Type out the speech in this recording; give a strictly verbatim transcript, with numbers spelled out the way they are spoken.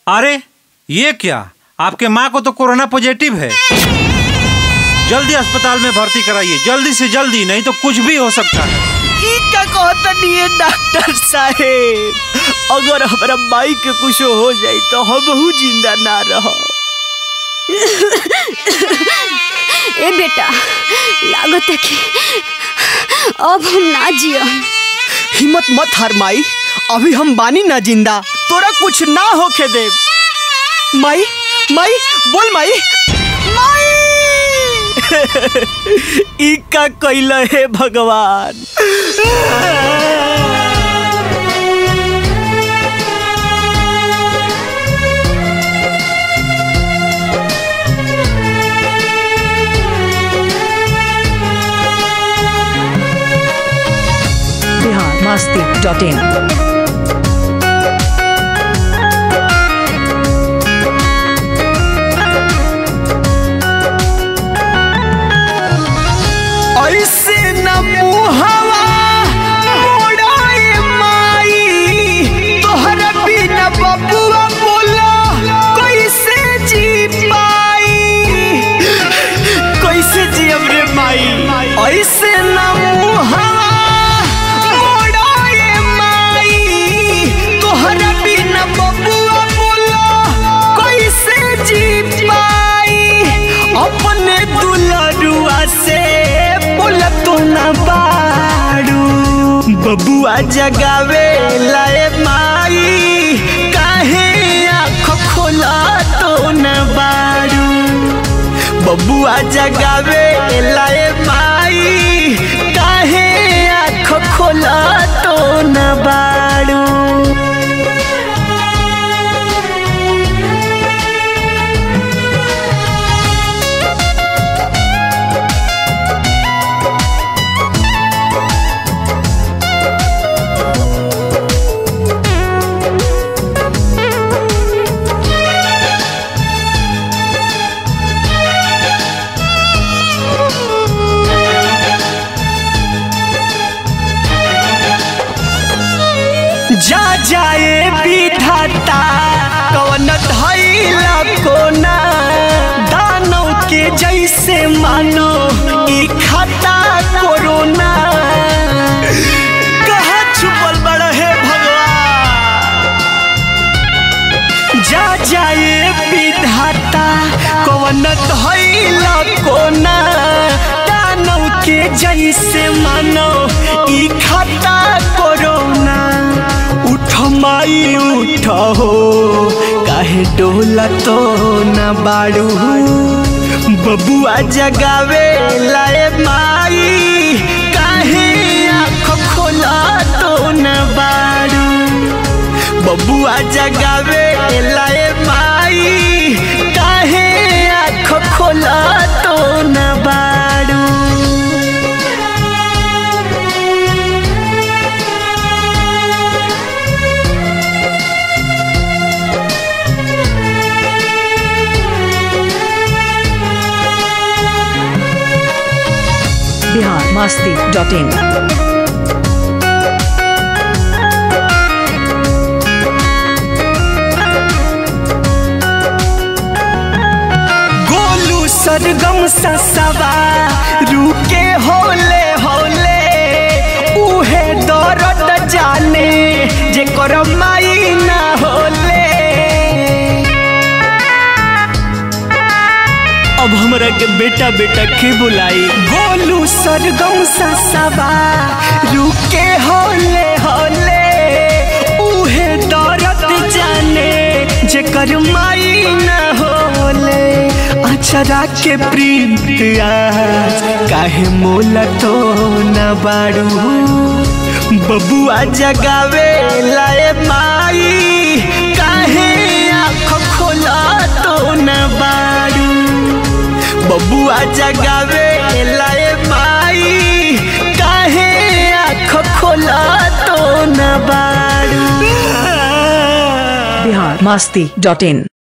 अरे ये क्या, आपके माँ को तो कोरोना पॉजिटिव है। जल्दी अस्पताल में भर्ती कराइए, जल्दी से जल्दी, नहीं तो कुछ भी हो सकता है। क्या कहता नहीं है डॉक्टर साहेब, अगर हमारा माई के कुछ हो जाए तो हम जिंदा ना रहो। ए बेटा, लागत है कि अब हम ना जियो। हिम्मत मत हार माई, अभी हम बानी ना जिंदा, तोरा कुछ ना होके दे। माई माई बोल माई माई। ई का कैला है भगवान। Bihar Masti dot in. ऐसे न मुहवा मोड़ाए माई, तोहरा बिना बबुआ बोला कैसे जी पाई, कैसे जियब रे माई। ऐसे न मुहवा मोड़ाए माई, तोहरा बिना बबुआ बोला कैसे जी पाई। अपने दुलरुआ से तो न बाड़ू, बबुआ जगावे लाए माई, काहे आँख खोला तो न बाड़ू। बबुआ जगावे लाए माई, काहे आँख खोला तो न बाड़ू। जा जाए विधाता कवन धैला कोना, दानव के जैसे मानो ई खाता कोरोना। कहाँ छुपल बड़ा है भगवान। जा जाए विधाता कवन धैला कोना, दानव के जैसे मानो ई खाता कोरोना। उठ माई उठ हो, काहे डोला तो न बाड़ू। बबुआ जगावे लाए माई, काहे आँख खोला तो न बाड़ू। बबुआ जगावे लाए माई, काहे आँख खोला तो न बाड़ू। Bihar Masti dot in. गोलू सरगम ससवा रुके होले होले, उहे दर्द जाने जे कर माई ना होले। अब हमरा के बेटा बेटा के बुलाई। गोलू सरगम ससवा रुके होले होले, उहे दर्द जाने जे कर माई ना होले। अचरा के प्रीत आज काहे मोला तो न बाड़ू। बबुआ जगावे लाए माई, काहे आँख खोला तो न बाड़ू। बबुआ जगावे लाए माई, काहे आँख खोला तो न बाड़ू। बिहार मस्ती डॉट इन।